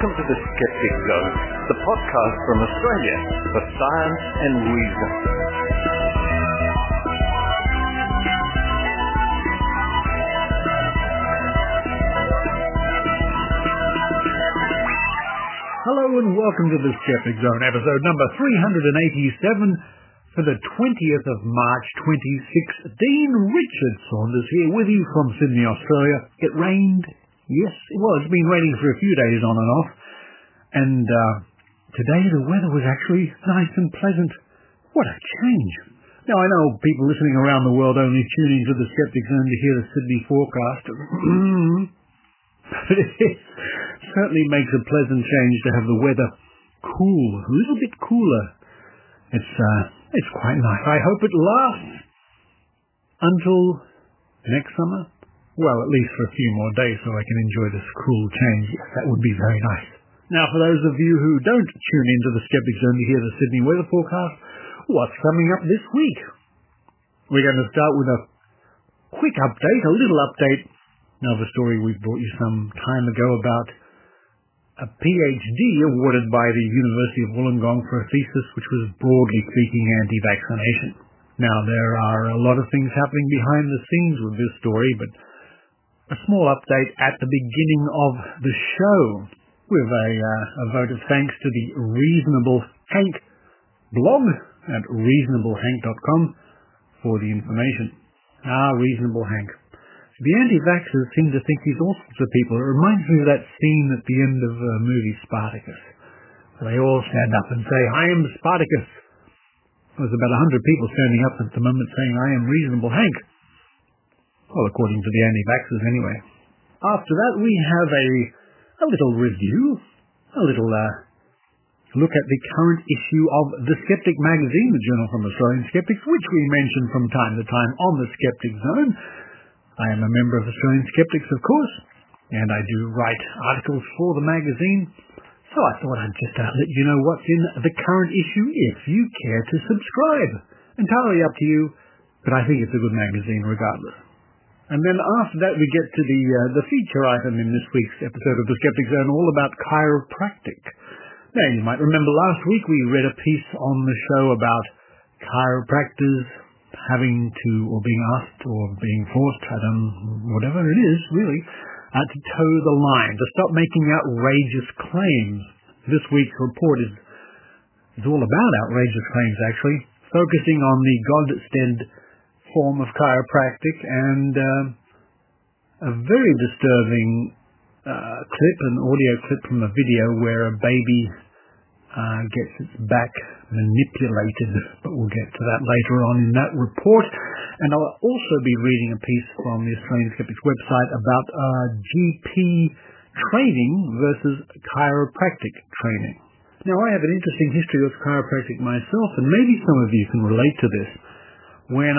Welcome to the Skeptic Zone, the podcast from Australia for science and reason. Hello and welcome to the Skeptic Zone, episode number 387 for the 20th of March 26. Dean Richard Saunders here with you from Sydney, Australia. It rained. Yes, it was. It's been raining for a few days on and off. And today the weather was actually nice and pleasant. What a change. Now, I know people listening around the world only tune into the Skeptic Zone to hear the Sydney forecast. But it certainly makes a pleasant change to have the weather cool, a little bit cooler. It's quite nice. I hope it lasts until next summer. Well, at least for a few more days so I can enjoy this cool change. Yes, that would be very nice. Now, for those of you who don't tune into the Skeptic Zone to hear the Sydney weather forecast, what's coming up this week? We're going to start with a quick update, a little update of a story we brought you some time ago about a PhD awarded by the University of Wollongong for a thesis which was broadly speaking anti-vaccination. Now, there are a lot of things happening behind the scenes with this story, but a small update at the beginning of the show with a vote of thanks to the Reasonable Hank blog at reasonablehank.com for the information. Reasonable Hank. The anti-vaxxers seem to think he's all sorts of people. It reminds me of that scene at the end of the movie Spartacus. They all stand up and say, "I am Spartacus." There's about 100 people standing up at the moment saying, "I am Reasonable Hank." Well, according to the anti-vaxxers anyway. After that, we have a little review, a little look at the current issue of The Skeptic magazine, the journal from Australian Skeptics, which we mention from time to time on the Skeptic Zone. I am a member of Australian Skeptics, of course, and I do write articles for the magazine, so I thought I'd just let you know what's in the current issue if you care to subscribe. Entirely up to you, but I think it's a good magazine regardless. And then after that we get to the feature item in this week's episode of The Skeptic Zone, all about chiropractic. Now, you might remember last week we read a piece on the show about chiropractors having to, or being asked, or being forced, whatever it is, really, to toe the line, to stop making outrageous claims. This week's report is all about outrageous claims, actually, focusing on the Godstead form of chiropractic and a very disturbing clip, an audio clip from a video where a baby gets its back manipulated, but we'll get to that later on in that report. And I'll also be reading a piece from the Australian Skeptics website about GP training versus chiropractic training. Now, I have an interesting history of chiropractic myself, and maybe some of you can relate to this. When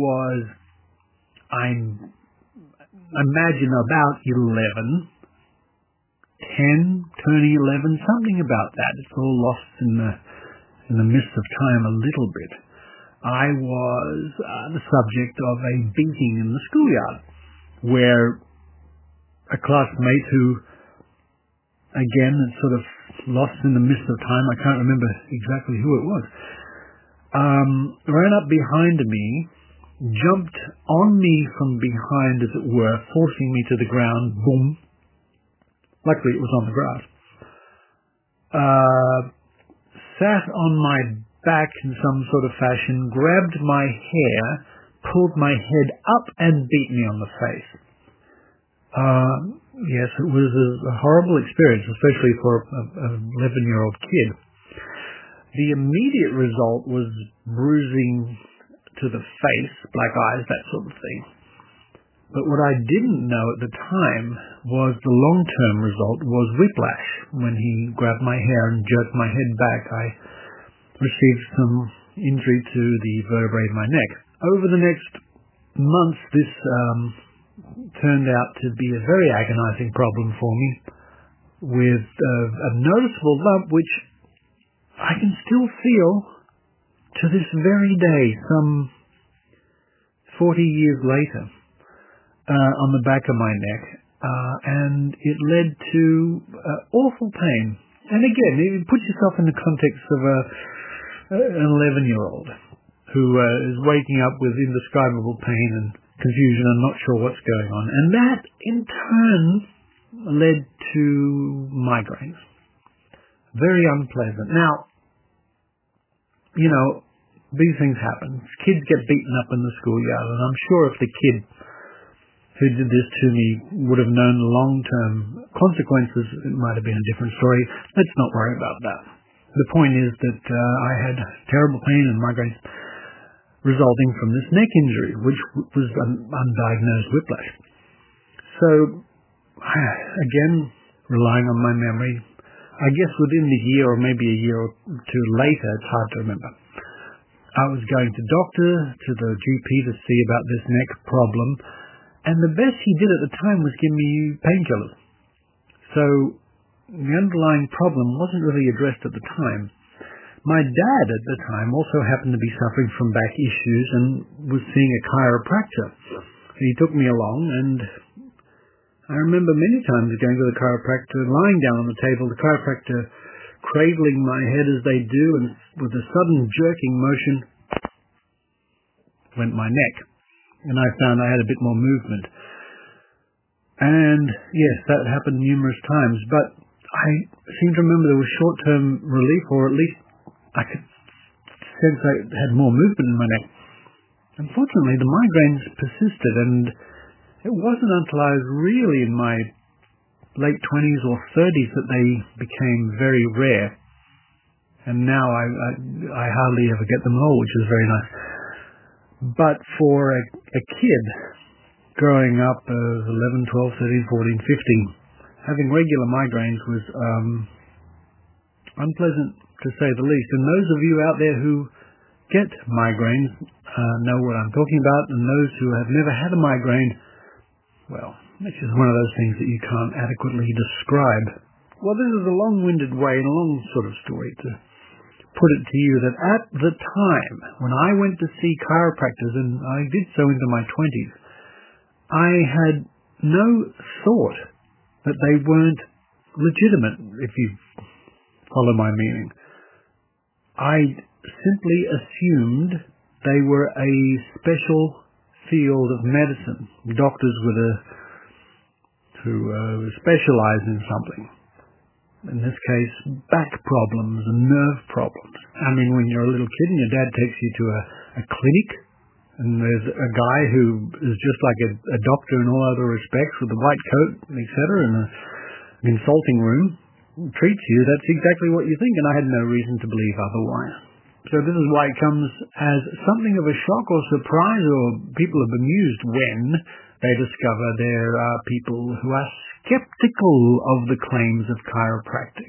I imagine about 11, 10, turning 11, something about that. It's all lost in the midst of time a little bit. I was the subject of a beating in the schoolyard, where a classmate who, again, it's sort of lost in the midst of time, I can't remember exactly who it was, ran up behind me, jumped on me from behind, as it were, forcing me to the ground, boom. Luckily, it was on the grass. Sat on my back in some sort of fashion, grabbed my hair, pulled my head up and beat me on the face. Yes, it was a horrible experience, especially for an 11-year-old kid. The immediate result was bruising to the face, black eyes, that sort of thing. But what I didn't know at the time was the long-term result was whiplash. When he grabbed my hair and jerked my head back, I received some injury to the vertebrae of my neck. Over the next months, this turned out to be a very agonizing problem for me, with a noticeable lump which I can still feel to this very day, some 40 years later, on the back of my neck. and it led to awful pain. And again, you put yourself in the context of an 11-year-old who is waking up with indescribable pain and confusion and not sure what's going on. And that, in turn, led to migraines. Very unpleasant. Now, these things happen. Kids get beaten up in the schoolyard, and I'm sure if the kid who did this to me would have known the long-term consequences, it might have been a different story. Let's not worry about that. The point is that I had terrible pain and migraines resulting from this neck injury, which was undiagnosed whiplash. So, again, relying on my memory, I guess within the year or maybe a year or two later, it's hard to remember, I was going to the GP to see about this neck problem, and the best he did at the time was give me painkillers. So the underlying problem wasn't really addressed at the time. My dad at the time also happened to be suffering from back issues and was seeing a chiropractor. He took me along, and I remember many times going to the chiropractor, lying down on the table, the chiropractor cradling my head as they do, and with a sudden jerking motion went my neck. And I found I had a bit more movement. And yes, that happened numerous times, but I seem to remember there was short-term relief, or at least I could sense I had more movement in my neck. Unfortunately, the migraines persisted, and it wasn't until I was really in my late 20s or 30s that they became very rare. And now I hardly ever get them at all, which is very nice. But for a kid growing up as 11, 12, 13, 14, 15, having regular migraines was unpleasant, to say the least. And those of you out there who get migraines know what I'm talking about, and those who have never had a migraine, well, it's just one of those things that you can't adequately describe. Well, this is a long-winded way and a long sort of story to put it to you that at the time when I went to see chiropractors, and I did so into my 20s, I had no thought that they weren't legitimate, if you follow my meaning. I simply assumed they were a special field of medicine, doctors who specialize in something. In this case, back problems and nerve problems. I mean, when you're a little kid and your dad takes you to a clinic, and there's a guy who is just like a doctor in all other respects with a white coat, etc., in a consulting room, treats you, that's exactly what you think, and I had no reason to believe otherwise. So this is why it comes as something of a shock or surprise, or people are bemused when they discover there are people who are skeptical of the claims of chiropractic.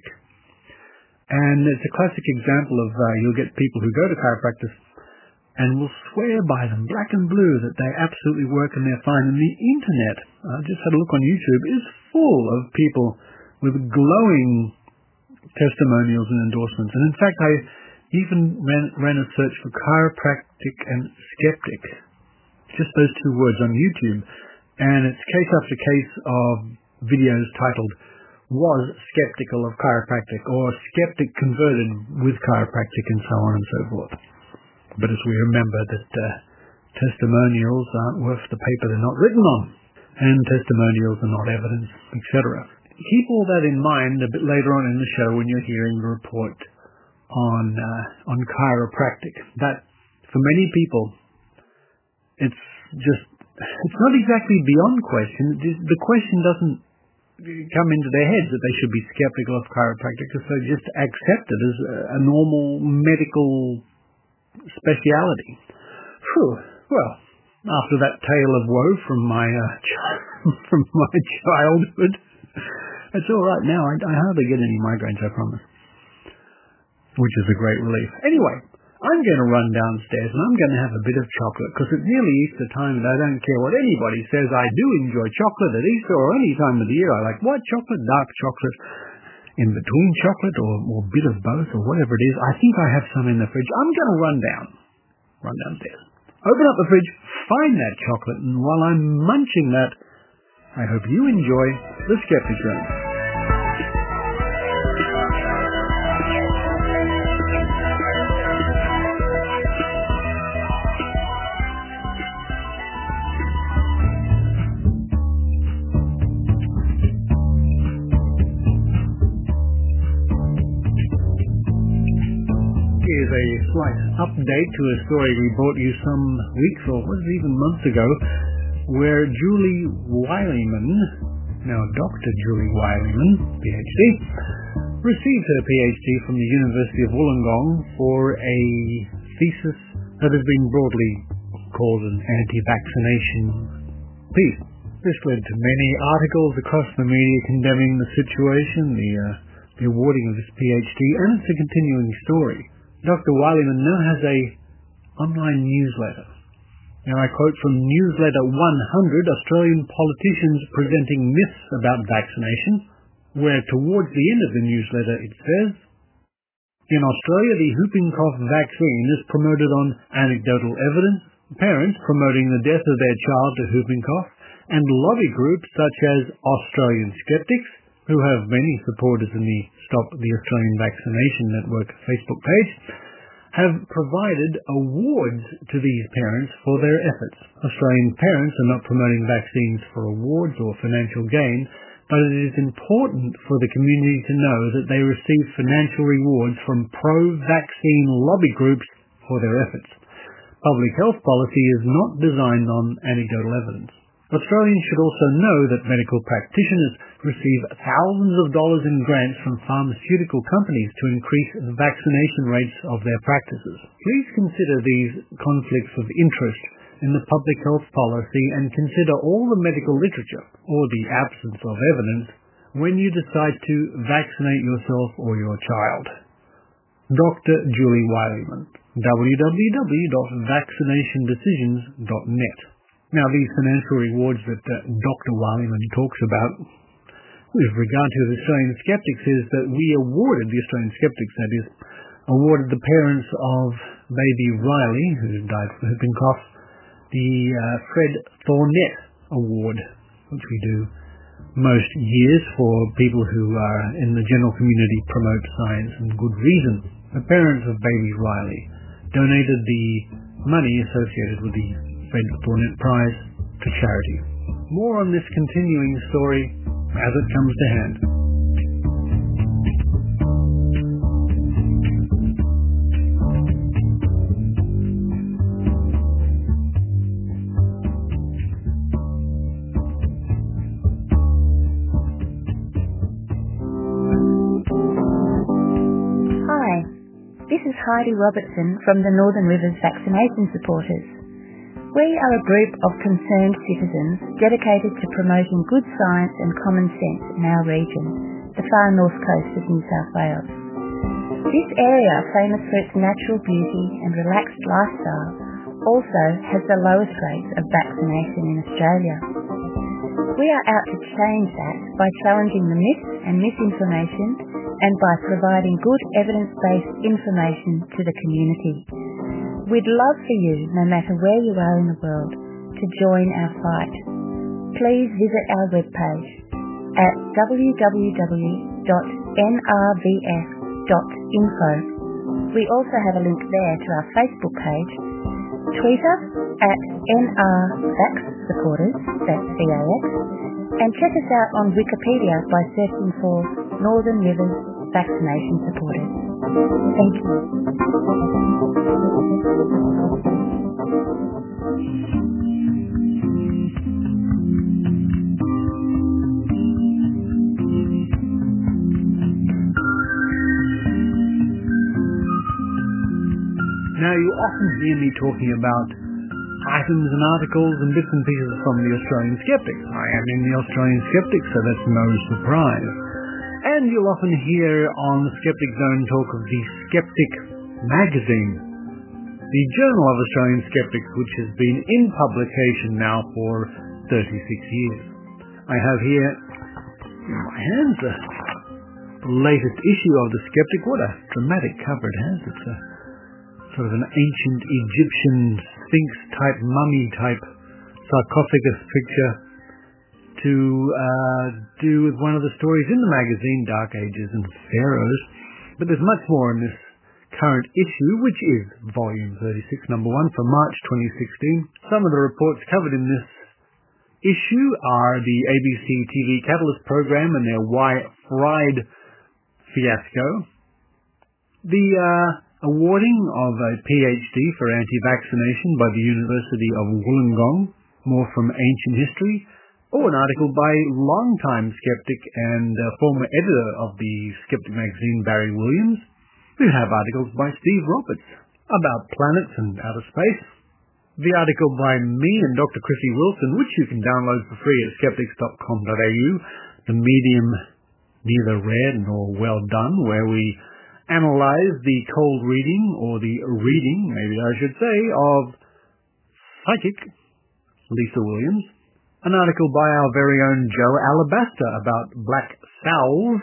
And it's a classic example of you'll get people who go to chiropractors and will swear by them, black and blue, that they absolutely work and they're fine. And the internet, I just had a look on YouTube, is full of people with glowing testimonials and endorsements. And in fact, I even ran a search for chiropractic and skeptic, just those two words on YouTube, and it's case after case of videos titled, "Was Skeptical of Chiropractic," or "Skeptic Converted with Chiropractic," and so on and so forth. But as we remember that testimonials aren't worth the paper they're not written on, and testimonials are not evidence, etc. Keep all that in mind a bit later on in the show when you're hearing the report on chiropractic. That for many people, it's not exactly beyond question. The question doesn't come into their heads that they should be skeptical of chiropractic, because they just accept it as a normal medical speciality. Well, after that tale of woe from my childhood, it's all right now. I hardly get any migraines, I promise, which is a great relief. Anyway, I'm going to run downstairs and I'm going to have a bit of chocolate, because it's nearly Easter time and I don't care what anybody says. I do enjoy chocolate at Easter or any time of the year. I like white chocolate, dark chocolate, in between chocolate, or a bit of both, or whatever it is. I think I have some in the fridge. I'm going to run downstairs, open up the fridge, find that chocolate, and while I'm munching that, I hope you enjoy The Skeptic Zone. Here's a slight update to a story we brought you some weeks or was it even months ago, where Julie Wileman, now Dr. Julie Wileman, PhD, received her PhD from the University of Wollongong for a thesis that has been broadly called an anti-vaccination piece. This led to many articles across the media condemning the situation, the awarding of this PhD, and it's a continuing story. Dr. Wileman now has a online newsletter. Now I quote from Newsletter 100, Australian Politicians Presenting Myths About Vaccination, where towards the end of the newsletter it says, in Australia the whooping cough vaccine is promoted on anecdotal evidence, parents promoting the death of their child to whooping cough, and lobby groups such as Australian Skeptics, who have many supporters in the Stop the Australian Vaccination Network Facebook page, have provided awards to these parents for their efforts. Australian parents are not promoting vaccines for awards or financial gain, but it is important for the community to know that they receive financial rewards from pro-vaccine lobby groups for their efforts. Public health policy is not designed on anecdotal evidence. Australians should also know that medical practitioners receive thousands of dollars in grants from pharmaceutical companies to increase the vaccination rates of their practices. Please consider these conflicts of interest in the public health policy and consider all the medical literature, or the absence of evidence, when you decide to vaccinate yourself or your child. Dr. Julie Wileman, www.vaccinationdecisions.net. Now, these financial rewards that Dr. Wileman talks about with regard to the Australian Skeptics is that we awarded, the Australian Skeptics that is, awarded the parents of baby Riley, who died from whooping cough, the Fred Thornett Award, which we do most years for people who are in the general community promote science and good reason. The parents of baby Riley donated the money associated with the Fred Thornett Prize to charity. More on this continuing story as it comes to hand. Hi, this is Heidi Robertson from the Northern Rivers Vaccination Supporters. We are a group of concerned citizens dedicated to promoting good science and common sense in our region, the far north coast of New South Wales. This area, famous for its natural beauty and relaxed lifestyle, also has the lowest rates of vaccination in Australia. We are out to change that by challenging the myths and misinformation and by providing good evidence-based information to the community. We'd love for you, no matter where you are in the world, to join our fight. Please visit our webpage at www.nrvf.info. We also have a link there to our Facebook page. Tweet us at NRVaxSupporters, that's VAX, and check us out on Wikipedia by searching for Northern Rivers Vaccination Supporters. Thank you. Now, you often hear me talking about items and articles and bits and pieces from the Australian Skeptics. I am in the Australian Skeptics, so that's no surprise. And you'll often hear on the Skeptic Zone talk of the Skeptic magazine, the Journal of Australian Skeptics, which has been in publication now for 36 years. I have here in my hands the latest issue of the Skeptic. What a dramatic cover it has. It's a sort of an ancient Egyptian sphinx-type, mummy-type sarcophagus picture to do with one of the stories in the magazine, Dark Ages and Pharaohs. But there's much more in this current issue, which is Volume 36, Number 1 for March 2016. Some of the reports covered in this issue are the ABC TV Catalyst program and their Why Fried fiasco, the awarding of a PhD for anti-vaccination by the University of Wollongong, more from ancient history, or an article by longtime skeptic and former editor of the Skeptic magazine, Barry Williams. We have articles by Steve Roberts about planets and outer space. The article by me and Dr. Chrissy Wilson, which you can download for free at skeptics.com.au, the medium neither read nor well done, where we analyze the cold reading, or the reading, maybe I should say, of psychic Lisa Williams. An article by our very own Joe Alabaster about black salve,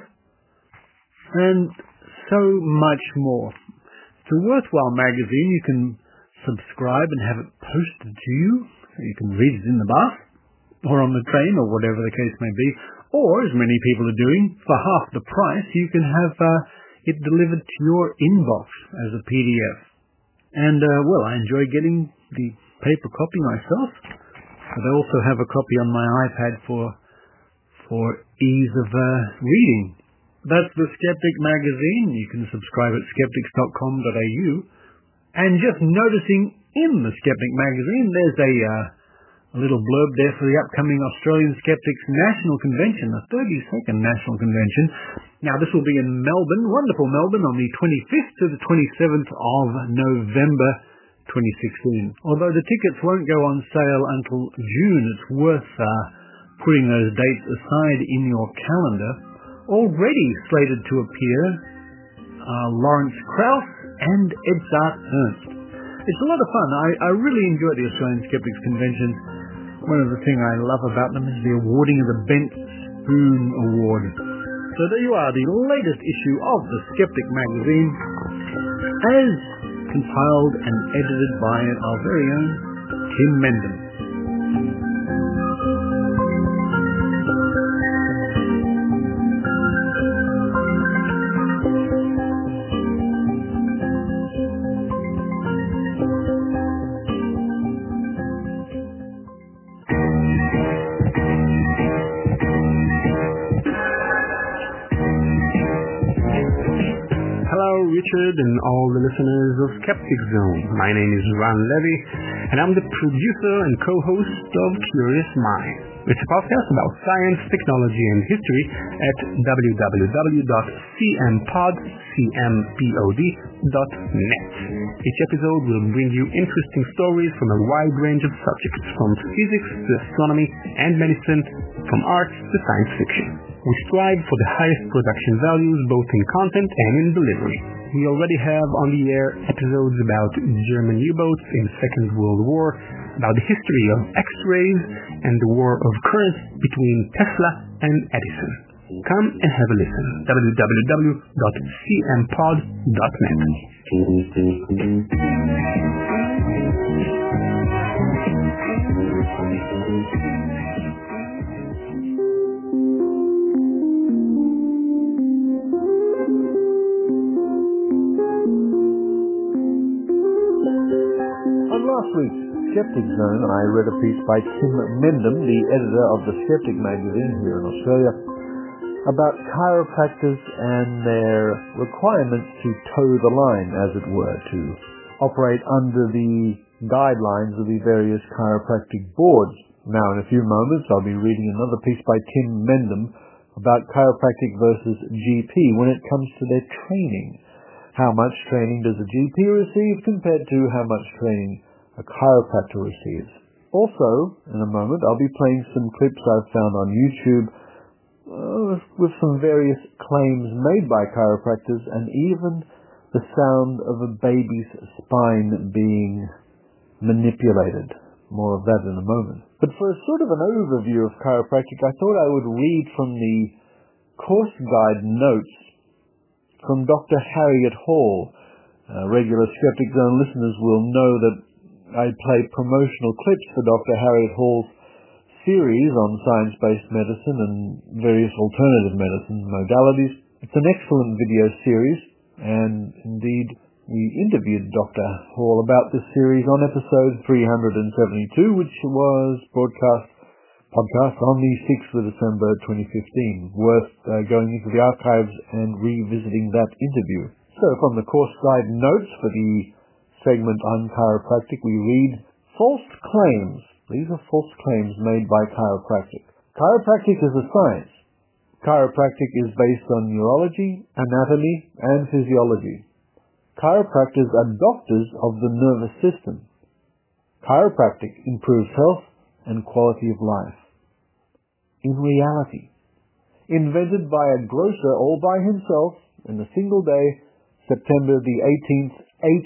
and so much more. It's a worthwhile magazine. You can subscribe and have it posted to you, so you can read it in the bath, or on the train, or whatever the case may be. Or, as many people are doing, for half the price, you can have it delivered to your inbox as a PDF. And, well, I enjoy getting the paper copy myself, but I also have a copy on my iPad for ease of reading. That's the Skeptic magazine. You can subscribe at skeptics.com.au. And just noticing in the Skeptic magazine, there's a little blurb there for the upcoming Australian Skeptics National Convention, the 32nd National Convention. Now, this will be in Melbourne, wonderful Melbourne, on the 25th to the 27th of November 2016. Although the tickets won't go on sale until June, it's worth putting those dates aside in your calendar. Already slated to appear Lawrence Krauss and Edzard Ernst. It's a lot of fun. I really enjoy the Australian Skeptics Convention. One of the things I love about them is the awarding of the Bent Spoon Award. So there you are, the latest issue of the Skeptic magazine, as compiled and edited by our very own Tim Mendham. Richard and all the listeners of Skeptic Zone. My name is Ron Levy, and I'm the producer and co-host of Curious Mind. It's a podcast about science, technology, and history at www.cmpod.net. Each episode will bring you interesting stories from a wide range of subjects, from physics to astronomy and medicine, from art to science fiction. We strive for the highest production values both in content and in delivery. We already have on the air episodes about German U-boats in the Second World War, about the history of X-rays, and the war of currents between Tesla and Edison. Come and have a listen. www.cmpod.net. Last week's Skeptic Zone, I read a piece by Tim Mendham, the editor of the Skeptic magazine here in Australia, about chiropractors and their requirements to toe the line, as it were, to operate under the guidelines of the various chiropractic boards. Now, in a few moments, I'll be reading another piece by Tim Mendham about chiropractic versus GP when it comes to their training. How much training does a GP receive compared to how much training a chiropractor receives? Also, in a moment, I'll be playing some clips I've found on YouTube with some various claims made by chiropractors and even the sound of a baby's spine being manipulated. More of that in a moment. But for a sort of an overview of chiropractic, I thought I would read from the course guide notes from Dr. Harriet Hall. Regular Skeptic Zone listeners will know that I play promotional clips for Dr. Harriet Hall's series on science-based medicine and various alternative medicine modalities. It's an excellent video series, and indeed we interviewed Dr. Hall about this series on episode 372, which was podcast on the 6th of December 2015. Worth going into the archives and revisiting that interview. So from the course guide notes for the segment on chiropractic, we read, false claims. These are false claims made by chiropractic. Chiropractic is a science. Chiropractic is based on neurology, anatomy, and physiology. Chiropractors are doctors of the nervous system. Chiropractic improves health and quality of life. In reality, invented by a grocer all by himself in a single day, September the 18th,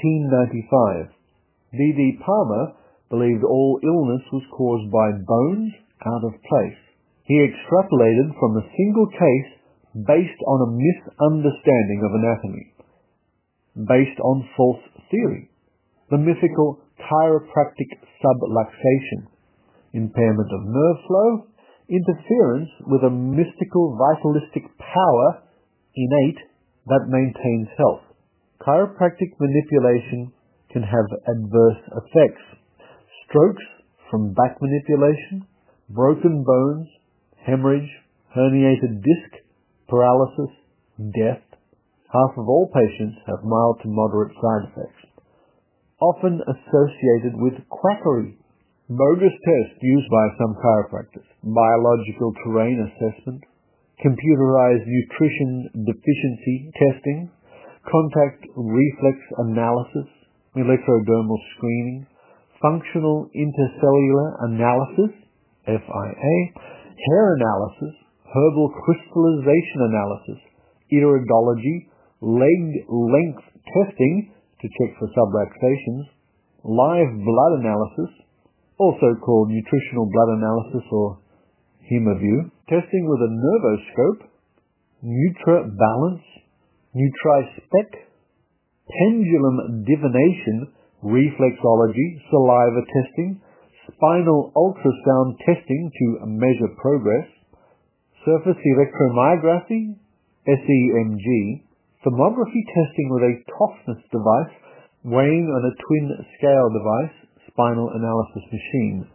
1895, D.D. Palmer believed all illness was caused by bones out of place. He extrapolated from a single case based on a misunderstanding of anatomy, based on false theory, the mythical chiropractic subluxation, impairment of nerve flow, interference with a mystical vitalistic power, innate, that maintains health. Chiropractic manipulation can have adverse effects. Strokes from back manipulation, broken bones, hemorrhage, herniated disc, paralysis, death. Half of all patients have mild to moderate side effects, often associated with quackery. Bogus tests used by some chiropractors, biological terrain assessment, computerized nutrition deficiency testing, contact reflex analysis, electrodermal screening, functional intercellular analysis, FIA, hair analysis, herbal crystallization analysis, iridology, leg length testing to check for subluxations, live blood analysis, also called nutritional blood analysis or HemoView, testing with a nervoscope, NutraBalance, NutriSpec, pendulum divination, reflexology, saliva testing, spinal ultrasound testing to measure progress, surface electromyography, SEMG, thermography testing with a toughness device, weighing on a twin scale device, spinal analysis machine.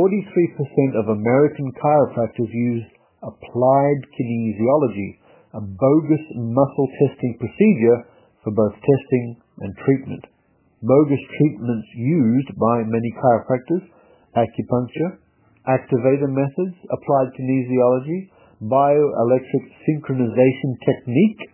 43% of American chiropractors use applied kinesiology, a bogus muscle testing procedure for both testing and treatment. Bogus treatments used by many chiropractors: acupuncture, activator methods, applied kinesiology, bioelectric synchronization technique,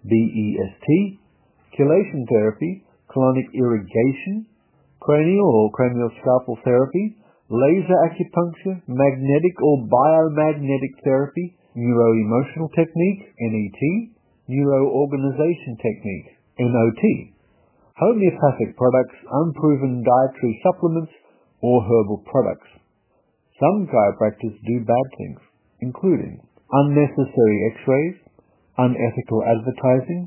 BEST, chelation therapy, colonic irrigation, cranial or cranioscalpal therapy, laser acupuncture, magnetic or biomagnetic therapy, neuro-emotional technique, NET, neuro-organization technique, NOT, homeopathic products, unproven dietary supplements, or herbal products. Some chiropractors do bad things, including unnecessary x-rays, unethical advertising,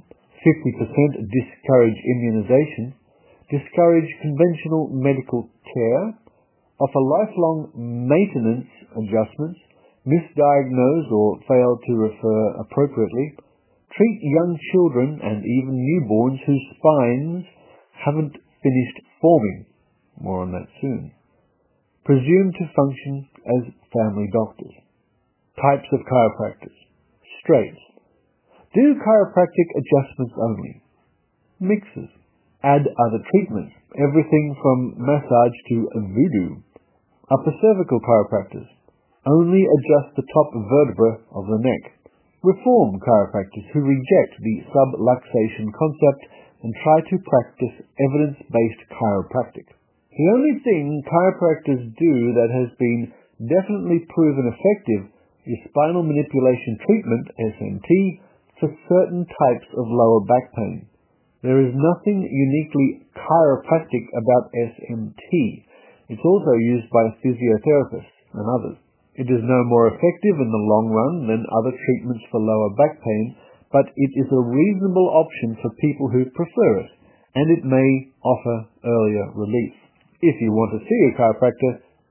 50% discourage immunization, discourage conventional medical care, offer lifelong maintenance adjustments, misdiagnose or fail to refer appropriately, treat young children and even newborns whose spines haven't finished forming. More on that soon. Presume to function as family doctors. Types of chiropractors. Straights. Do chiropractic adjustments only. Mixers. Add other treatments, everything from massage to voodoo. Upper cervical chiropractors. Only adjust the top vertebra of the neck. Reform chiropractors who reject the subluxation concept and try to practice evidence-based chiropractic. The only thing chiropractors do that has been definitely proven effective is spinal manipulation treatment, SMT, for certain types of lower back pain. There is nothing uniquely chiropractic about SMT. It's also used by physiotherapists and others. It is no more effective in the long run than other treatments for lower back pain, but it is a reasonable option for people who prefer it, and it may offer earlier relief. If you want to see a chiropractor,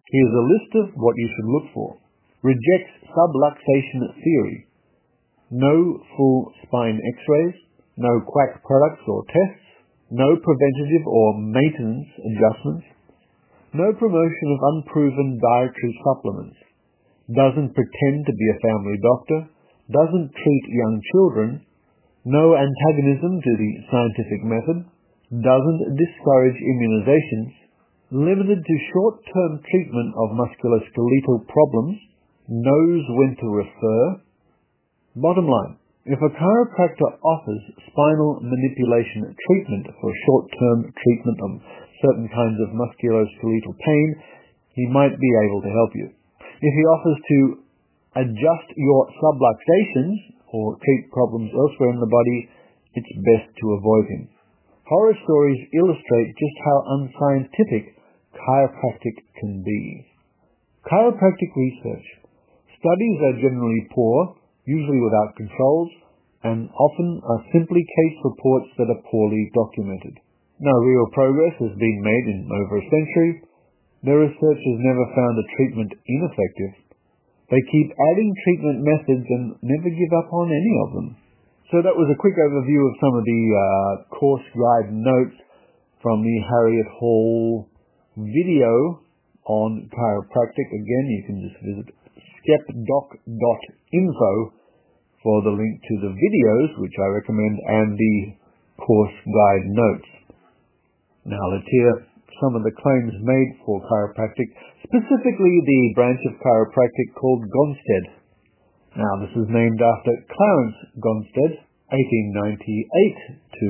Here's a list of what you should look for. Rejects subluxation theory. No full spine x-rays. No quack products or tests. No preventative or maintenance adjustments. No promotion of unproven dietary supplements. Doesn't pretend to be a family doctor. Doesn't treat young children. No antagonism to the scientific method. Doesn't discourage immunizations. Limited to short-term treatment of musculoskeletal problems. Knows when to refer. Bottom line, if a chiropractor offers spinal manipulation treatment for short-term treatment of certain kinds of musculoskeletal pain, he might be able to help you. If he offers to adjust your subluxations or treat problems elsewhere in the body, it's best to avoid him. Horror stories illustrate just how unscientific chiropractic can be. Chiropractic research. Studies are generally poor, usually without controls, and often are simply case reports that are poorly documented. No real progress has been made in over a century. Their research has never found a treatment ineffective. They keep adding treatment methods and never give up on any of them. So that was a quick overview of some of the course guide notes from the Harriet Hall video on chiropractic. Again, you can just visit skepdoc.info for the link to the videos, which I recommend, and the course guide notes. Now let's hear some of the claims made for chiropractic, specifically the branch of chiropractic called Gonstead. Now this is named after Clarence Gonstead, 1898 to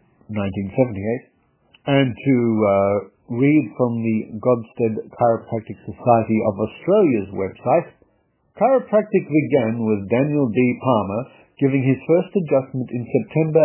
1978, and to read from the Gonstead Chiropractic Society of Australia's website, chiropractic began with Daniel D. Palmer giving his first adjustment in September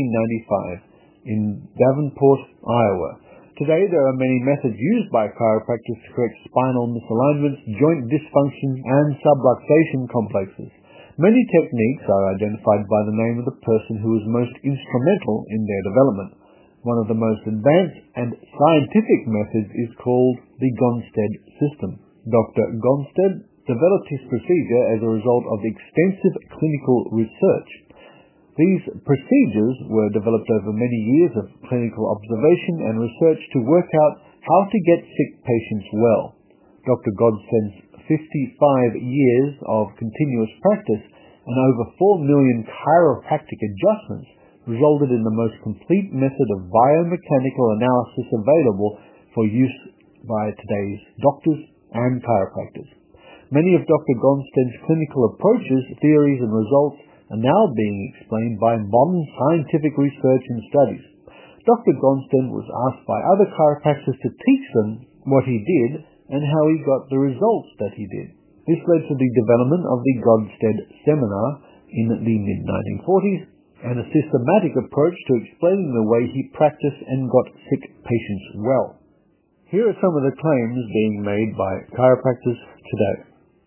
1895 in Davenport, Iowa. Today there are many methods used by chiropractors to correct spinal misalignments, joint dysfunctions, and subluxation complexes. Many techniques are identified by the name of the person who was most instrumental in their development. One of the most advanced and scientific methods is called the Gonstead system. Dr. Gonstead developed his procedure as a result of extensive clinical research. These procedures were developed over many years of clinical observation and research to work out how to get sick patients well. Dr. Gonstead's 55 years of continuous practice and over 4 million chiropractic adjustments resulted in the most complete method of biomechanical analysis available for use by today's doctors and chiropractors. Many of Dr. Gonstead's clinical approaches, theories, and results are now being explained by modern scientific research and studies. Dr. Gonstead was asked by other chiropractors to teach them what he did and how he got the results that he did. This led to the development of the Gonstead Seminar in the mid-1940s and a systematic approach to explaining the way he practiced and got sick patients well. Here are some of the claims being made by chiropractors today.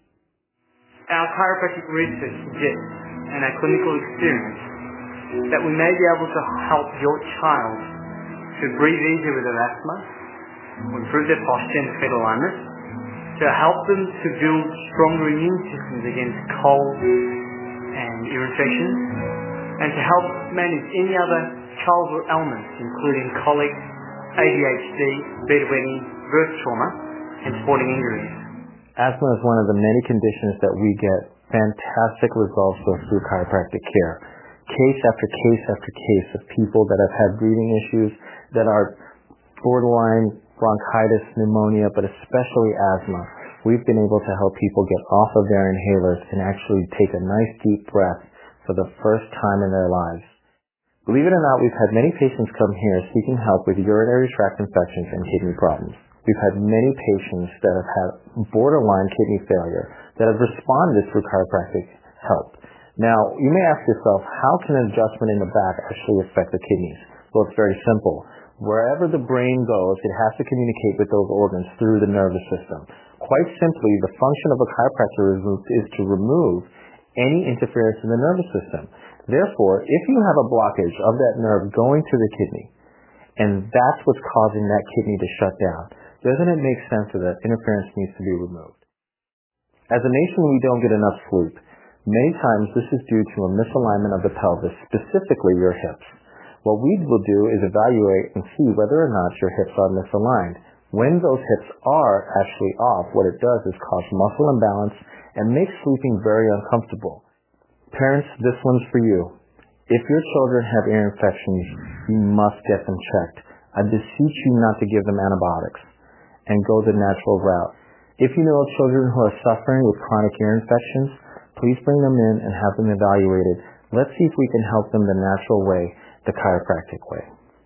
Our chiropractic research suggests, and our clinical experience, that we may be able to help your child to breathe easier with their asthma, improve their posture and fetal alignment, to help them to build stronger immune systems against colds and ear infections, and to help manage any other childhood ailments, including colic, ADHD, bedwetting, birth trauma, and sporting injuries. Asthma is one of the many conditions that we get fantastic results with through chiropractic care. Case after case after case of people that have had breathing issues, that are borderline bronchitis, pneumonia, but especially asthma. We've been able to help people get off of their inhalers and actually take a nice deep breath for the first time in their lives. Believe it or not, we've had many patients come here seeking help with urinary tract infections and kidney problems. We've had many patients that have had borderline kidney failure that have responded through chiropractic help. Now, you may ask yourself, how can an adjustment in the back actually affect the kidneys? Well, it's very simple. Wherever the brain goes, it has to communicate with those organs through the nervous system. Quite simply, the function of a chiropractor is to remove any interference in the nervous system. Therefore, if you have a blockage of that nerve going to the kidney, and that's what's causing that kidney to shut down, doesn't it make sense that interference needs to be removed? As a nation, we don't get enough sleep. Many times this is due to a misalignment of the pelvis, specifically your hips. What we will do is evaluate and see whether or not your hips are misaligned. When those hips are actually off, what it does is cause muscle imbalance and make sleeping very uncomfortable. Parents, this one's for you. If your children have ear infections, you must get them checked. I beseech you not to give them antibiotics and go the natural route. If you know of children who are suffering with chronic ear infections, please bring them in and have them evaluated. Let's see if we can help them the natural way, the chiropractic way.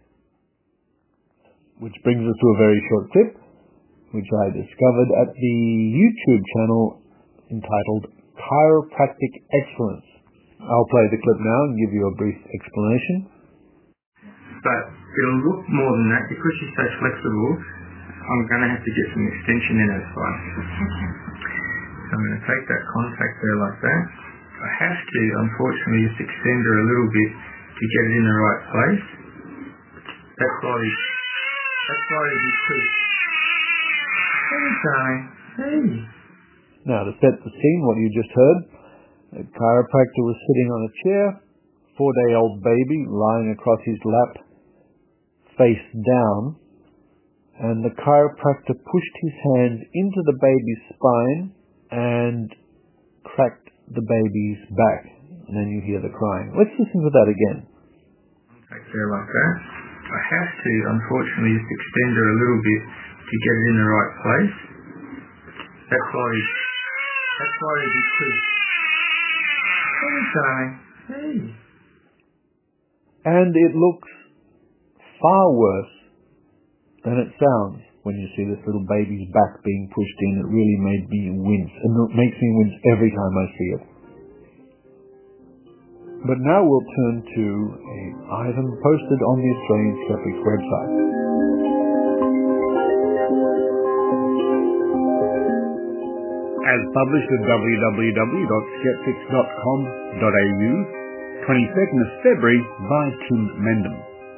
Which brings us to a very short clip, which I discovered at the YouTube channel entitled Chiropractic Excellence. I'll play the clip now and give you a brief explanation. But it'll look more than that. Because she's so flexible, I'm going to have to get some extension in her spine. So I'm going to take that contact there like that. I have to, unfortunately, just extend her a little bit to get it in the right place. That's why we do too. Hey, darling. Hey. Now, to set the scene, what you just heard, a chiropractor was sitting on a chair, 4-day-old baby lying across his lap, face down, and the chiropractor pushed his hand into the baby's spine and cracked the baby's back. And then you hear the crying. Let's listen to that again. Take there like that. I have to, unfortunately, just extend her a little bit to get it in the right place. That's why we do too. Hey, darling. Hey. And it looks far worse than it sounds when you see this little baby's back being pushed in. It really made me wince, and it makes me wince every time I see it. But now we'll turn to an item posted on the Australian Skeptics website. As published at www.skeptics.com.au, 22nd of February by Tim Mendham.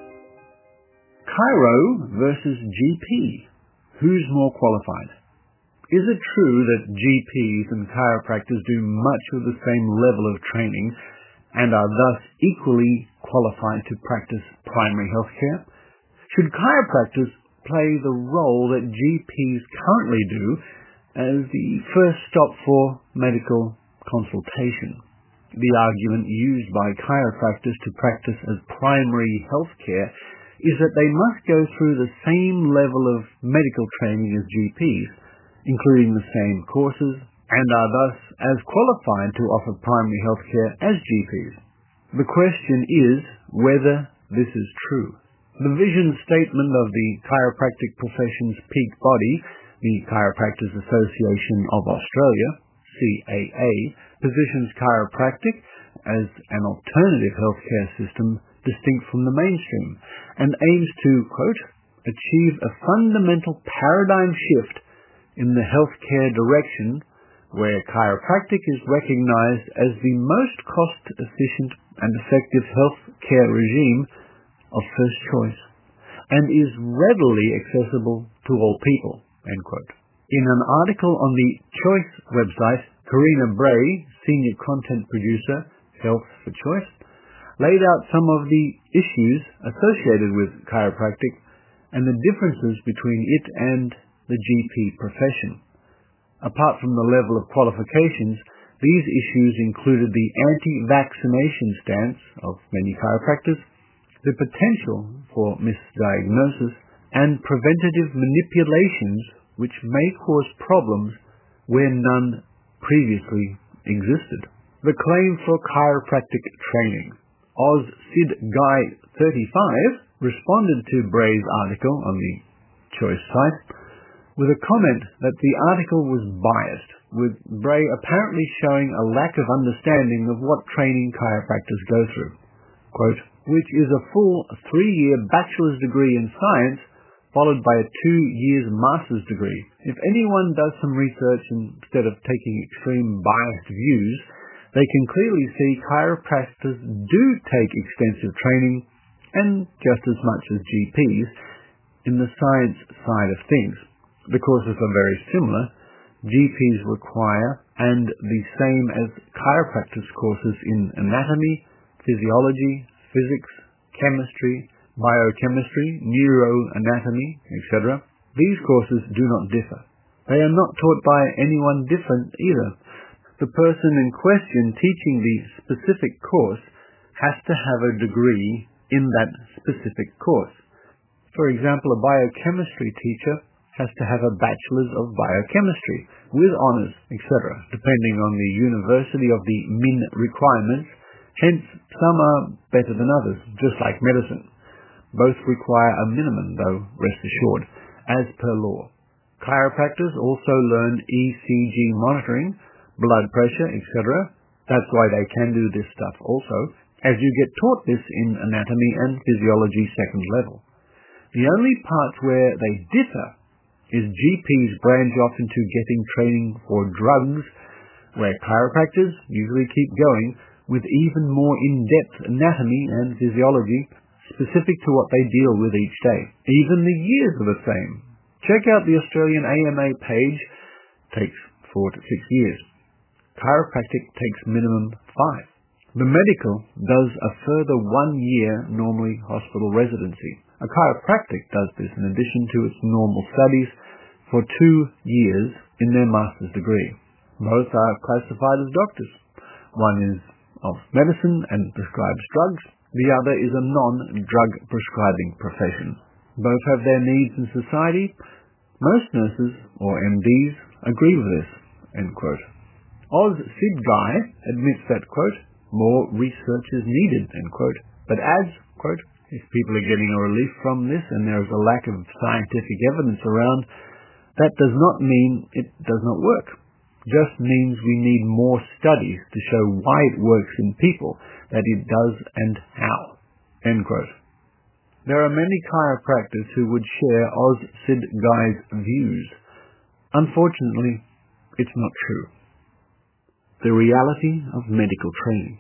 Chiro versus GP. Who's more qualified? Is it true that GPs and chiropractors do much of the same level of training and are thus equally qualified to practice primary health care? Should chiropractors play the role that GPs currently do as the first stop for medical consultation? The argument used by chiropractors to practice as primary health care is that they must go through the same level of medical training as GPs, including the same courses, and are thus as qualified to offer primary health care as GPs. The question is whether this is true. The vision statement of the chiropractic profession's peak body, the Chiropractors Association of Australia, CAA, positions chiropractic as an alternative healthcare system distinct from the mainstream and aims to, quote, achieve a fundamental paradigm shift in the healthcare direction where chiropractic is recognized as the most cost-efficient and effective healthcare regime of first choice and is readily accessible to all people, end quote. In an article on the Choice website, Karina Bray, senior content producer, Health for Choice, laid out some of the issues associated with chiropractic and the differences between it and the GP profession. Apart from the level of qualifications, these issues included the anti-vaccination stance of many chiropractors, the potential for misdiagnosis, and preventative manipulations which may cause problems where none previously existed. The claim for chiropractic training. Oz Sid Guy 35 responded to Bray's article on the Choice site with a comment that the article was biased, with Bray apparently showing a lack of understanding of what training chiropractors go through. Quote, which is a full 3-year bachelor's degree in science followed by a 2-year master's degree. If anyone does some research instead of taking extreme biased views, they can clearly see chiropractors do take extensive training, and just as much as GPs, in the science side of things. The courses are very similar. GPs require, and the same as chiropractors courses in anatomy, physiology, physics, chemistry, biochemistry, neuroanatomy, etc. These courses do not differ. They are not taught by anyone different either. The person in question teaching the specific course has to have a degree in that specific course. For example, a biochemistry teacher has to have a bachelor's of biochemistry with honors, etc., depending on the university of the MIN requirements. Hence, some are better than others, just like medicine. Both require a minimum, though, rest assured, as per law. Chiropractors also learn ECG monitoring, blood pressure, etc. That's why they can do this stuff also, as you get taught this in anatomy and physiology second level. The only part where they differ is GPs branch off into getting training for drugs, where chiropractors usually keep going with even more in-depth anatomy and physiology specific to what they deal with each day. Even the years are the same. Check out the Australian AMA page. Takes 4 to 6 years. Chiropractic takes minimum 5. The medical does a further 1 year, normally hospital residency. A chiropractic does this in addition to its normal studies for 2 years in their master's degree. Both are classified as doctors. One is of medicine and prescribes drugs. The other is a non-drug prescribing profession. Both have their needs in society. Most nurses, or MDs, agree with this, end quote. Oz Sid Guy admits that, quote, more research is needed, end quote, but adds, quote, if people are getting a relief from this and there is a lack of scientific evidence around, that does not mean it does not work. Just means we need more studies to show why it works in people, that it does and how, end quote. There are many chiropractors who would share Oz Sid Guy's views. Unfortunately, it's not true. The reality of medical training.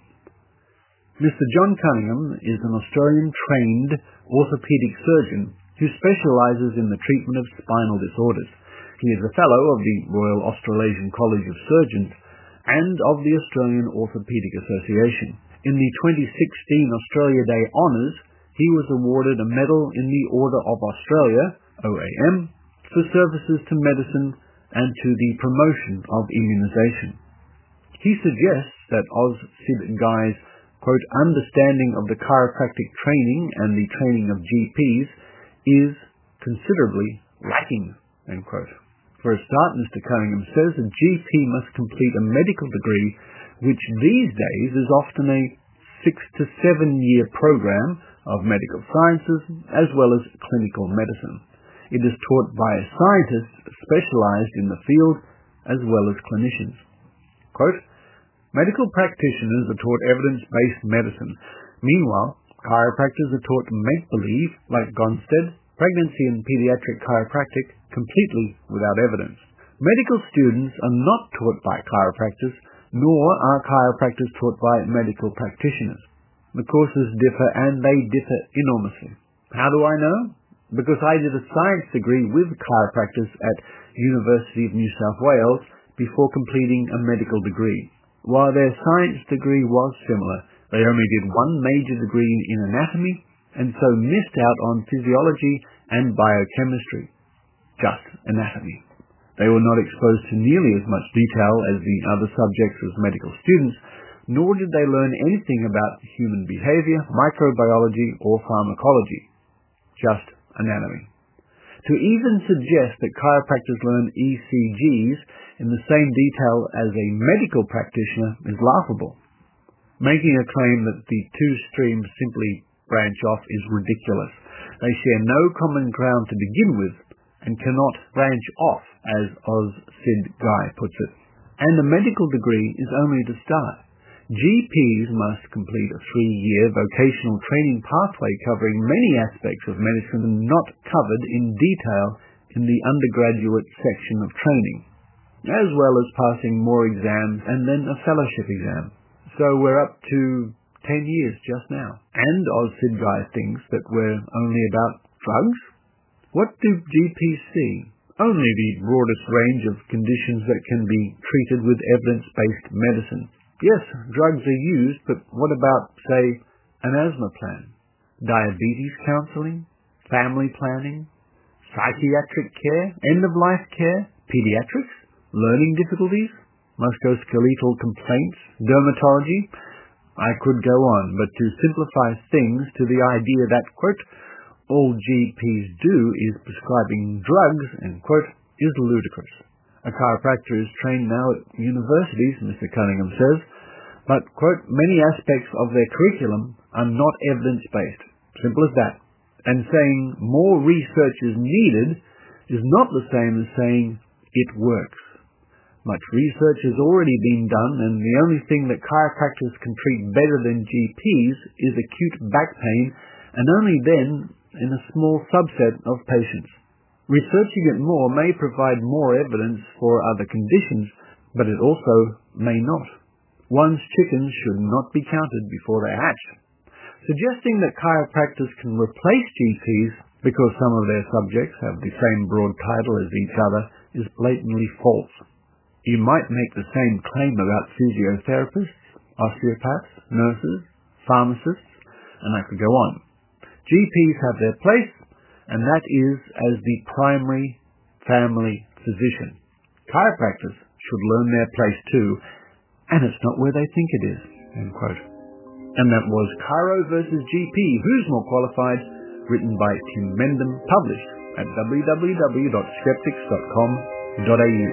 Mr. John Cunningham is an Australian-trained orthopaedic surgeon who specialises in the treatment of spinal disorders. He is a Fellow of the Royal Australasian College of Surgeons and of the Australian Orthopaedic Association. In the 2016 Australia Day Honours, he was awarded a medal in the Order of Australia, OAM, for services to medicine and to the promotion of immunisation. He suggests that Oz Sid Guy's, quote, understanding of the chiropractic training and the training of GPs is considerably lacking, end quote. For a start, Mr. Cunningham says a GP must complete a medical degree, which these days is often a 6 to 7 year program of medical sciences as well as clinical medicine. It is taught by scientists specialized in the field as well as clinicians. Quote, medical practitioners are taught evidence-based medicine. Meanwhile, chiropractors are taught make-believe, like Gonstead, pregnancy and pediatric chiropractic, completely without evidence. Medical students are not taught by chiropractors, nor are chiropractors taught by medical practitioners. The courses differ, and they differ enormously. How do I know? Because I did a science degree with chiropractors at University of New South Wales before completing a medical degree. While their science degree was similar, they only did one major degree in anatomy, and so missed out on physiology and biochemistry. Just anatomy. They were not exposed to nearly as much detail as the other subjects as medical students, nor did they learn anything about human behavior, microbiology, or pharmacology. Just anatomy. To even suggest that chiropractors learn ECGs in the same detail as a medical practitioner is laughable. Making a claim that the two streams simply branch off is ridiculous. They share no common ground to begin with, and cannot branch off, as Oz Sid Guy puts it. And the medical degree is only the start. GPs must complete a 3-year vocational training pathway covering many aspects of medicine not covered in detail in the undergraduate section of training, as well as passing more exams and then a fellowship exam. So we're up to 10 years just now. And Oz Sid Guy thinks that we're only about drugs? What do GPs see? only the broadest range of conditions that can be treated with evidence-based medicine. Yes, drugs are used, but what about, say, an asthma plan, diabetes counseling, family planning, psychiatric care, end-of-life care, pediatrics, learning difficulties, musculoskeletal complaints, dermatology? I could go on, but to simplify things to the idea that, quote, all GPs do is prescribing drugs, end quote, is ludicrous. A chiropractor is trained now at universities, Mr. Cunningham says, but, quote, many aspects of their curriculum are not evidence-based. Simple as that. And saying more research is needed is not the same as saying it works. Much research has already been done, and the only thing that chiropractors can treat better than GPs is acute back pain, and only then in a small subset of patients. Researching it more may provide more evidence for other conditions, but it also may not. One's chickens should not be counted before they hatch. Suggesting that chiropractors can replace GPs because some of their subjects have the same broad title as each other is blatantly false. You might make the same claim about physiotherapists, osteopaths, nurses, pharmacists, and I could go on. GPs have their place, and that is as the primary family physician. Chiropractors should learn their place too, and it's not where they think it is, end quote. And that was Chiro versus GP, Who's More Qualified, written by Tim Mendham, published at www.skeptics.com.au.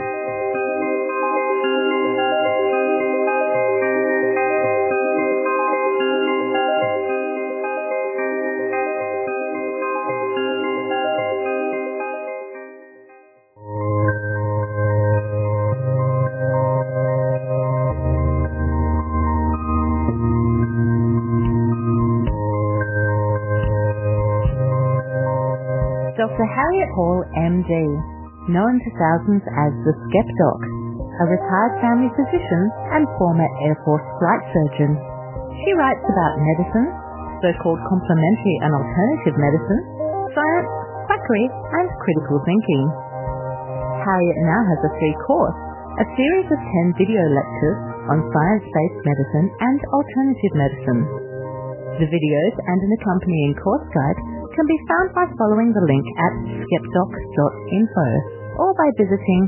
Dr. Harriet Hall, MD, known to thousands as the Skepdoc, a retired family physician and former Air Force flight surgeon. She writes about medicine, so-called complementary and alternative medicine, science, quackery, and critical thinking. Harriet now has a free course, a series of 10 video lectures on science-based medicine and alternative medicine. The videos and an accompanying course guide can be found by following the link at skepdoc.info or by visiting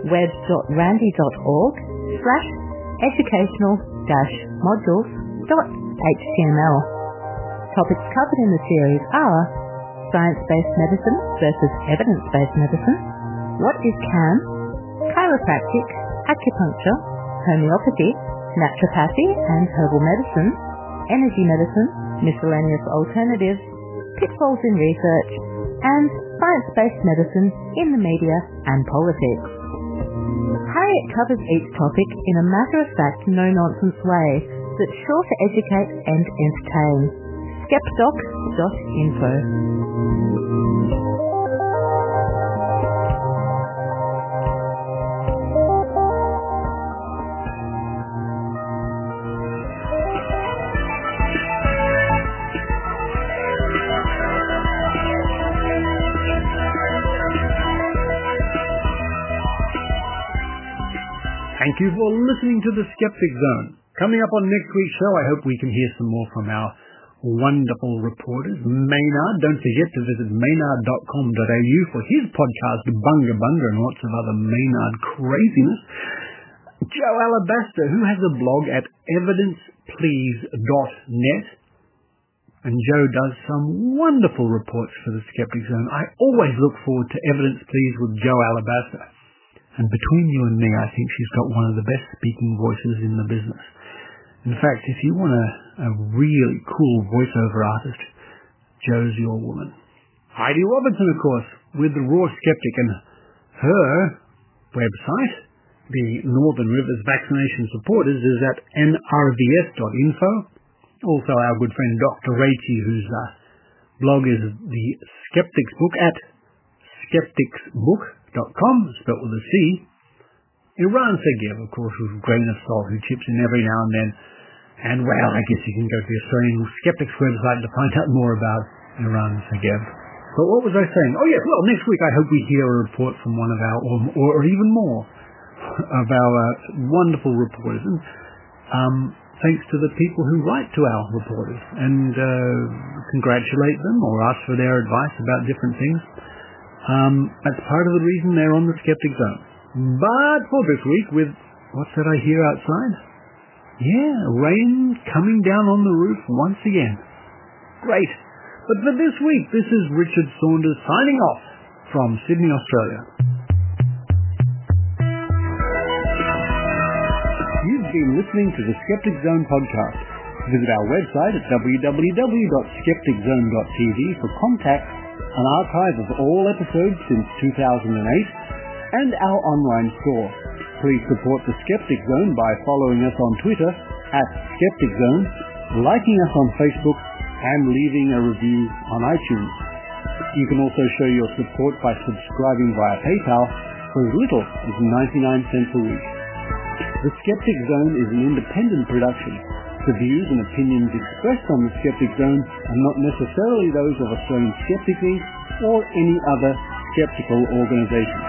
web.randy.org/educational-modules.html. Topics covered in the series are science-based medicine versus evidence-based medicine, what is CAM, chiropractic, acupuncture, homeopathy, naturopathy and herbal medicine, energy medicine, miscellaneous alternatives, pitfalls in research, and science-based medicine in the media and politics. Harriet covers each topic in a matter-of-fact, no-nonsense way that's sure to educate and entertain. Skepdoc.info. Thank you for listening to The Skeptic Zone. Coming up on next week's show, I hope we can hear some more from our wonderful reporters. Maynard, don't forget to visit maynard.com.au for his podcast, Bunga Bunga, and lots of other Maynard craziness. Joe Alabaster, who has a blog at evidenceplease.net. And Joe does some wonderful reports for The Skeptic Zone. I always look forward to Evidence Please with Joe Alabaster. And between you and me, I think she's got one of the best speaking voices in the business. In fact, if you want a really cool voiceover artist, Joe's your woman. Heidi Robertson, of course, with the Raw Skeptic, and her website, the Northern Rivers Vaccination Supporters, is at nrvs.info. Also our good friend Dr. Raichi, whose blog is The Skeptics Book at skepticsbook.com, spelled with a C. Iran Segev, of course, with a grain of salt, who chips in every now and then. And, well, I guess you can go to the Australian Skeptics website to find out more about Iran Segev. So what was I saying? Oh yes, well, next week I hope we hear a report from one of our, or even more, of our wonderful reporters. And thanks to the people who write to our reporters and congratulate them or ask for their advice about different things. That's part of the reason they're on the Skeptic Zone. But for this week, with what's that I hear outside? Yeah, rain coming down on the roof once again. Great. But for this week, this is Richard Saunders signing off from Sydney, Australia. You've been listening to the Skeptic Zone podcast. Visit our website at www.skepticzone.tv for contacts, an archive of all episodes since 2008, and our online store. Please support the Skeptic Zone by following us on Twitter @SkepticZone, liking us on Facebook, and leaving a review on iTunes. You can also show your support by subscribing via PayPal for as little as 99 cents a week. The Skeptic Zone is an independent production. The views and opinions expressed on the Skeptic Zone are not necessarily those of Australian Skeptics Inc. or any other skeptical organisation.